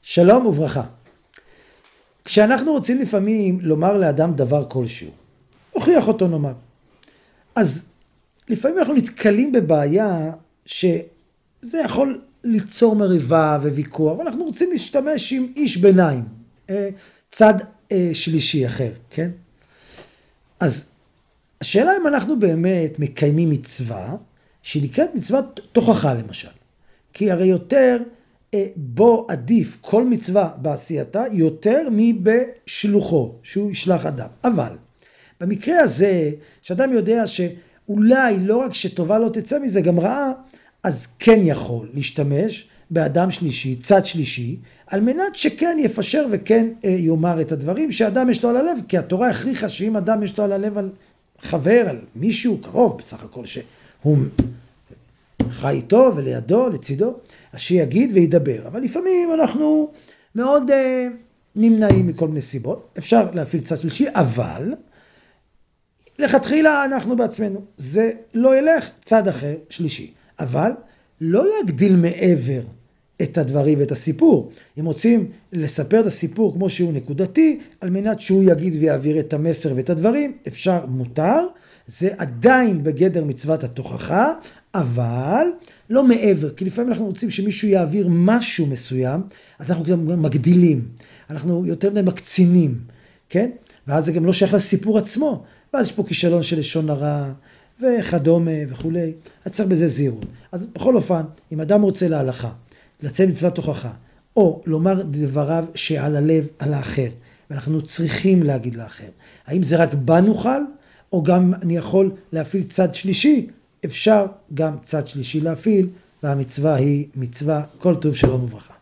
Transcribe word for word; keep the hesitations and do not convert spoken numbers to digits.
שלום וברכה. כשאנחנו רוצים לפעמים לומר לאדם דבר כלשהו, הוכיח אותו נאמר. אז לפעמים אנחנו נתקלים בבעיה שזה יכול ליצור מריבה וויכוח, ואנחנו רוצים להשתמש עם איש ביניים, צד שלישי אחר, כן? אז השאלה אם אנחנו באמת מקיימים מצווה, שהיא נקראת מצוות תוכחה למשל. כי הרי יותר בו עדיף כל מצווה בעשייתה יותר מבשלוחו, שהוא ישלח אדם. אבל במקרה הזה, שאדם יודע שאולי לא רק שטובה לא תצא מזה, גם רעה, אז כן יכול להשתמש באדם שלישי, צד שלישי, על מנת שכן יפשר וכן יאמר את הדברים שאדם יש לו על הלב, כי התורה הכריחה שאם אדם יש לו על הלב על חבר, על מישהו קרוב, בסך הכל שהוא חי איתו ולידו, לצידו, אז שיגיד וידבר. אבל לפעמים אנחנו מאוד אה, נמנעים מכל מיני סיבות. אפשר להפעיל צד שלישי, אבל לכתחילה אנחנו בעצמנו. זה לא ילך צד אחר שלישי. אבל לא להגדיל מעבר את הדברים ואת הסיפור. אם רוצים לספר את הסיפור כמו שהוא נקודתי, על מנת שהוא יגיד ויעביר את המסר ואת הדברים, אפשר מותר. זה עדיין בגדר מצוות התוכחה, אבל לא מעבר, כי לפעמים אנחנו רוצים שמישהו יעביר משהו מסוים, אז אנחנו גם מגדילים, אנחנו יותר מדי מקצינים, כן? ואז זה גם לא שייך לסיפור עצמו, ואז יש פה כישלון של לשון הרע, וכדומה וכולי, אז צריך בזה זהירות. אז בכל אופן, אם אדם רוצה להלכה, לצאת מצוות תוכחה, או לומר דבריו שעל הלב על האחר, ואנחנו צריכים להגיד לאחר, האם זה רק בה נוכל, או גם אני יכול להפעיל צד שלישי, אפשר גם צד שלישי להפעיל, והמצווה היא מצווה כל טוב שלום וברכה.